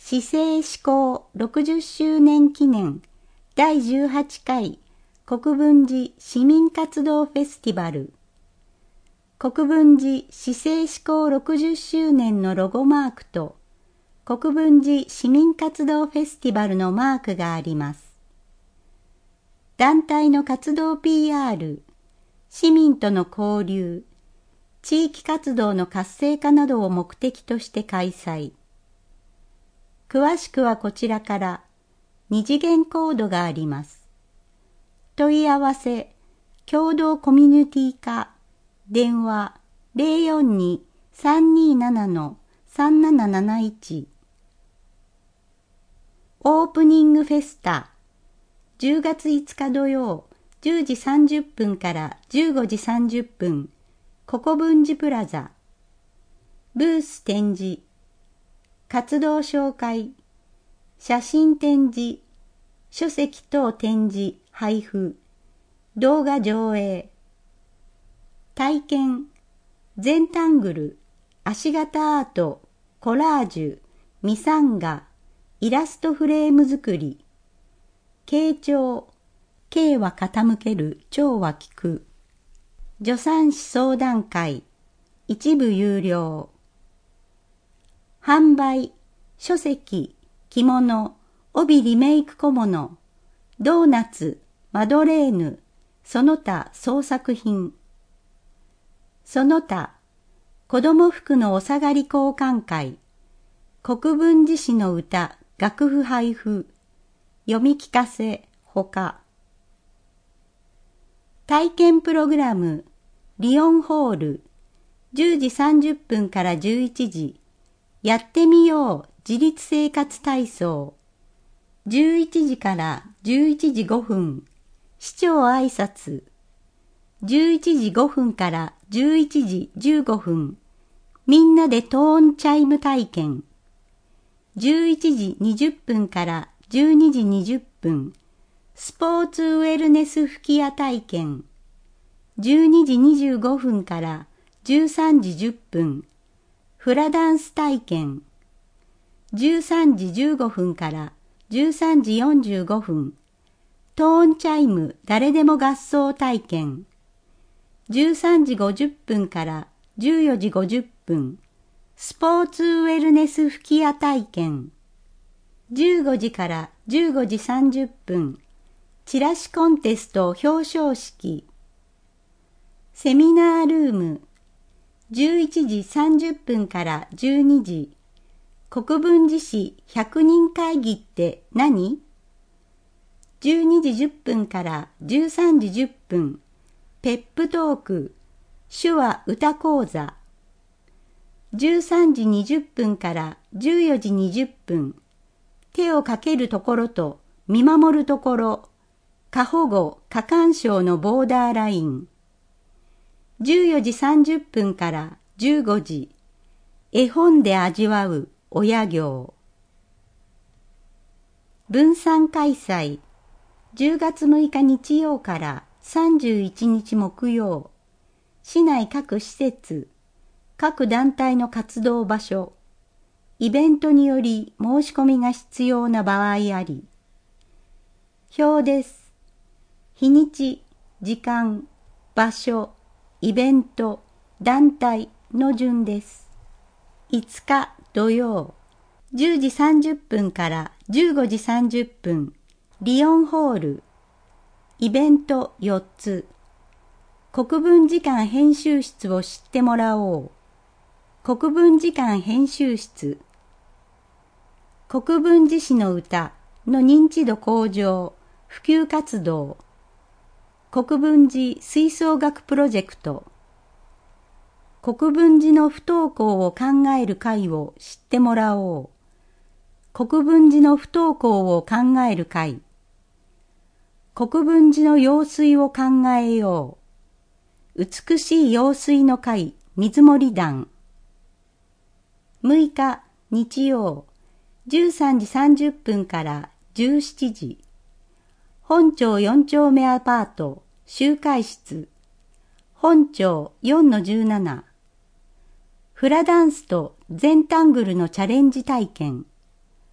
市政施行60周年記念第18回国分寺市民活動フェスティバル。国分寺市政施行60周年のロゴマークと国分寺市民活動フェスティバルのマークがあります。団体の活動 PR、市民との交流、地域活動の活性化などを目的として開催。詳しくはこちらから二次元コードがあります。問い合わせ、共同コミュニティ課、電話042-327-3771。オープニングフェスタ、10月5日土曜、10時30分から15時30分、国分寺プラザ。ブース展示、活動紹介、写真展示、書籍等展示、配布、動画上映。体験、全タングル、足型アート、コラージュ、ミサンガ、イラストフレーム作り。傾聴、傾は傾ける、聴は聞く。助産師相談会、一部有料。販売、書籍、着物、帯リメイク小物、ドーナツ、マドレーヌ、その他創作品。その他、子供服のお下がり交換会、国分寺市の歌、楽譜配布、読み聞かせ、ほか。体験プログラム、リオンホール、10時30分から11時、やってみよう自立生活体操。11時から11時5分、市長挨拶。11時5分から11時15分、みんなでトーンチャイム体験。11時20分から12時20分、スポーツウェルネス吹き矢体験。12時25分から13時10分、フラダンス体験。13時15分から13時45分、トーンチャイム誰でも合奏体験。13時50分から14時50分、スポーツウェルネス吹き矢体験。15時から15時30分、チラシコンテスト表彰式。セミナールーム、11時30分から12時、国分寺市100人会議って何？ 12 時10分から13時10分、ペップトーク、手話歌講座。13時20分から14時20分、手をかけるところと見守るところ、過保護・過干渉のボーダーライン。14時30分から15時、絵本で味わう親行。分散開催、10月6日日曜から31日木曜、市内各施設、各団体の活動場所、イベントにより申し込みが必要な場合あり。表です。日にち、時間、場所、イベント、団体の順です。5日土曜、10時30分から15時30分、リオンホール。イベント4つ。国分寺館編集室を知ってもらおう。国分寺館編集室。国分寺市の歌の認知度向上、普及活動。国分寺吹奏楽プロジェクト。国分寺の不登校を考える会を知ってもらおう。国分寺の不登校を考える会。国分寺の用水を考えよう。美しい用水の会水森団。6日日曜、13時30分から17時。本町4丁目アパート集会室。本町 4-17。フラダンスと全タングルのチャレンジ体験。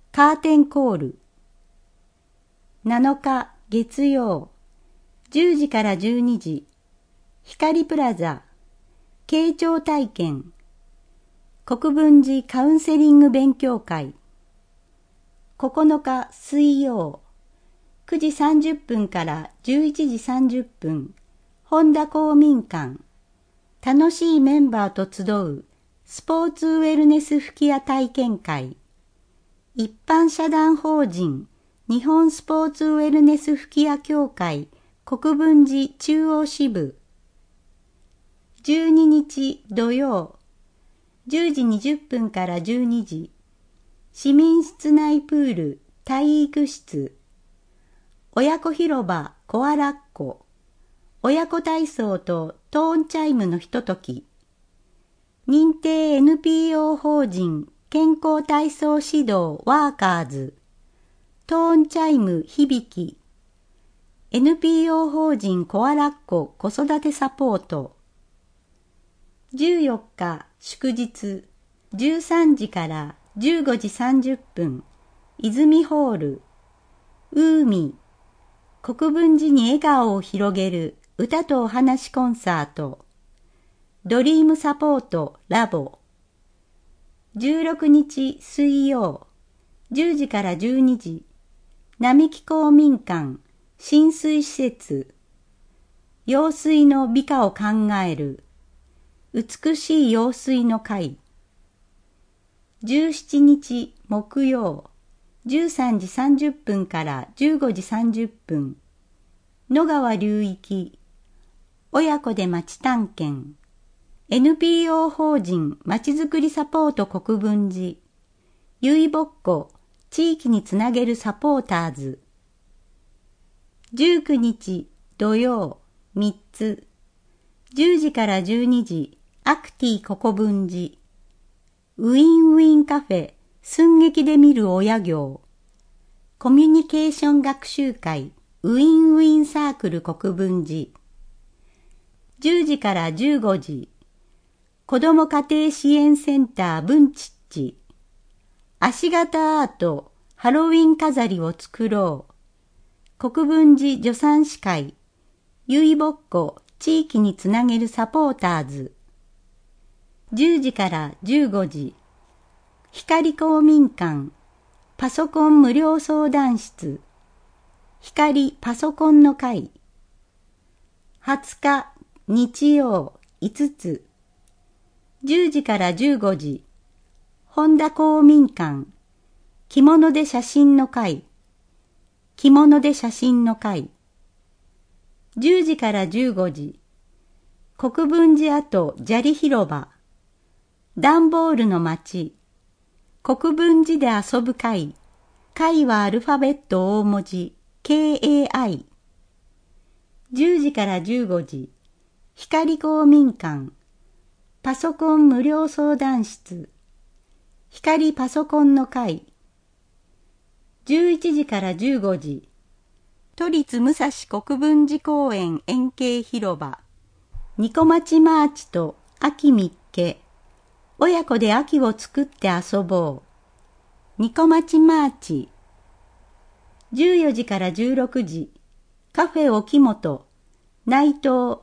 カーテンコール。7日月曜、10時から12時、光プラザ、傾聴体験、国分寺カウンセリング勉強会。9日水曜、9時30分から11時30分、本田公民館、楽しいメンバーと集うスポーツウェルネス吹き矢体験会。一般社団法人日本スポーツウェルネス吹き矢協会国分寺中央支部。12日土曜、10時20分から12時、市民室内プール体育室、親子広場コアラッコ、親子体操とトーンチャイムのひととき、認定 NPO 法人健康体操指導ワーカーズ、トーンチャイム響き、NPO 法人コアラッコ子育てサポート。14日祝日、13時から15時30分、泉ホール、ウーミ、国分寺に笑顔を広げる歌とお話コンサート、ドリームサポートラボ。16日水曜、10時から12時、並木公民館浸水施設、用水の美化を考える美しい用水の会。17日木曜、13時30分から15時30分、野川流域、親子で町探検、NPO 法人まちづくりサポート国分寺、ゆいぼっこ地域につなげるサポーターズ。19日土曜3つ、10時から12時、アクティ国分寺、ウィンウィンカフェ寸劇で見る親業、コミュニケーション学習会ウィンウィンサークル国分寺、10時から15時、子ども家庭支援センター文ちっち、足型アートハロウィン飾りを作ろう、国分寺助産師会、ゆいぼっこ地域につなげるサポーターズ。10時から15時、光公民館、パソコン無料相談室、光パソコンの会。20日日曜5つ、10時から15時、本田公民館、着物で写真の会、着物で写真の会。10時から15時、国分寺跡砂利広場、段ボールの町、国分寺で遊ぶ会、会はアルファベット大文字、KAI。10時から15時、光公民館、パソコン無料相談室、光パソコンの会。11時から15時、都立武蔵国分寺公園円形広場、ニコマチマーチと秋みっけ、親子で秋を作って遊ぼう、ニコマチマーチ。14時から16時、カフェ沖本、内藤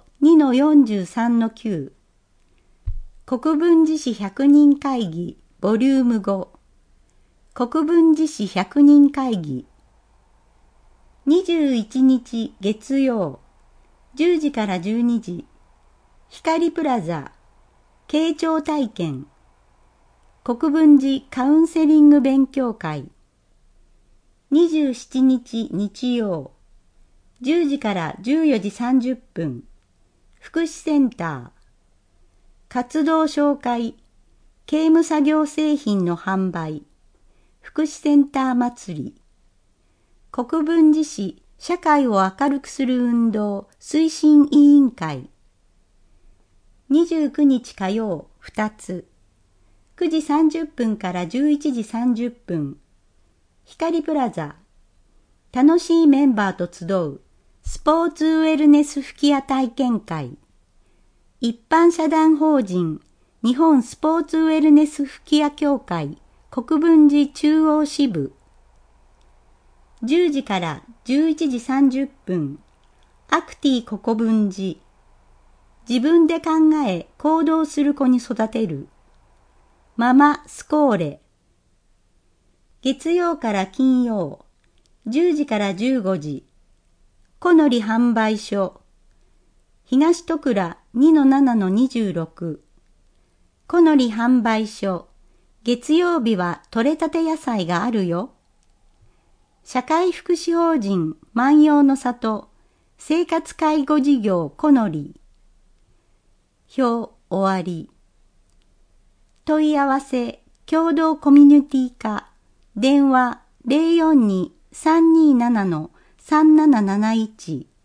2-43-9、国分寺市100人会議ボリューム5、国分寺市100人会議。21日月曜、10時から12時、光プラザ、傾聴体験、国分寺カウンセリング勉強会。27日日曜、10時から14時30分、福祉センター、活動紹介、刑務作業製品の販売、福祉センター祭り、国分寺市社会を明るくする運動推進委員会。29日火曜2つ、9時30分から11時30分、光プラザ、楽しいメンバーと集うスポーツウェルネス吹き矢体験会。一般社団法人日本スポーツウェルネス吹き矢協会国分寺中央支部。10時から11時30分、アクティ国分寺。自分で考え行動する子に育てる。ママスコーレ。月曜から金曜、10時から15時、小乗販売所。東戸倉 2-7-26。小乗販売所。月曜日は取れたて野菜があるよ。社会福祉法人万葉の里生活介護事業小乗。表終わり。問い合わせ共同コミュニティ課電話 042-327-3771